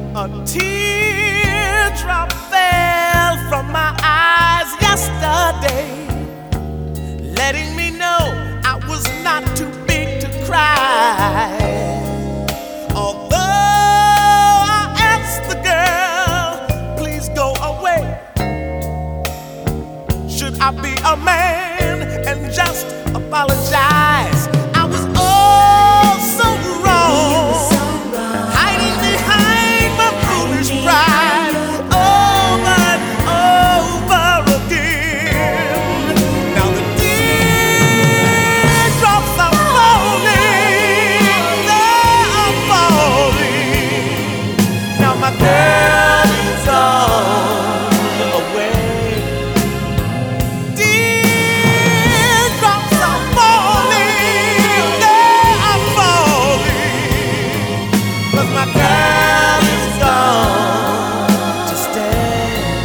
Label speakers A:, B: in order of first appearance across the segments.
A: A teardrop fell from my eyes yesterday, letting me know I was not too big to cry. Although I asked the girl, please go away, should I be a man and just apologize? I was oh so wrong, hiding behind my foolish pride over and over again. Now the teardrops are falling, they are falling. Now my girl is gone away. Teardrops are falling, they are falling, 'cause my girl is gone to stay.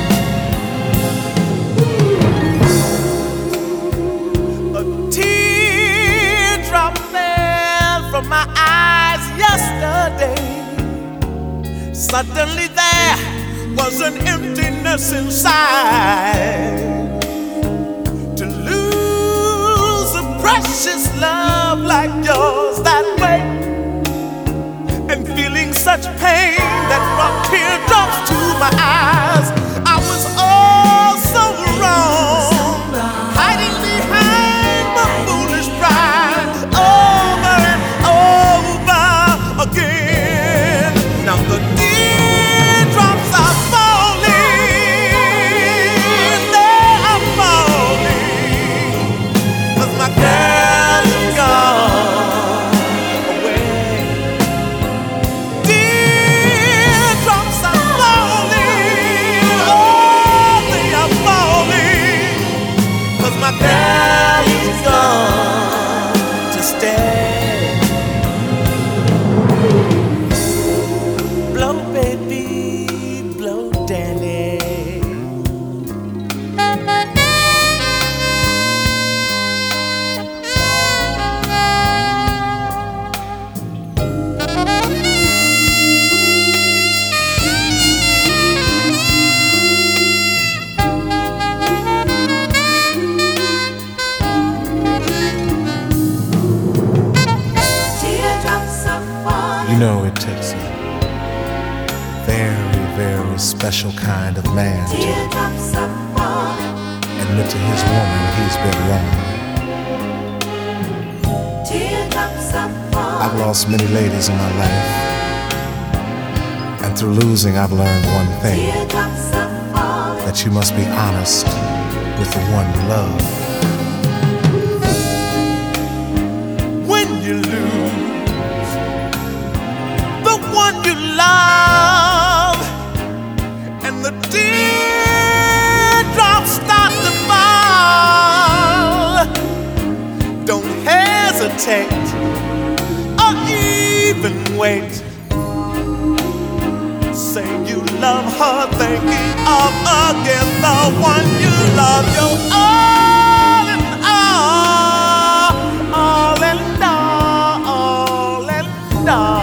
A: A teardrop fell from my eyes yesterday. Suddenly there was an emptiness inside. To lose a precious love like yours that way, and feeling such pain that brought teardrops to my eyes. I was all so wrong, hiding behind my foolish pride over and over again. Now the teardrops are falling, they are falling, 'cause my girl is gone away. Teardrops are falling, oh, they are falling, 'cause my girl is gone to stay. Blow, baby, blow, Danny.
B: You know it takes a very, very special kind of man to admit to his woman he's been wrong. I've lost many ladies in my life, and through losing I've learned one thing, that you must be honest with the one you love.
A: When you lose the one you love, and the teardrops start to fall, don't hesitate or even wait. Say you love her, thinking of again the one you love. You're all in all, all in all, all in all.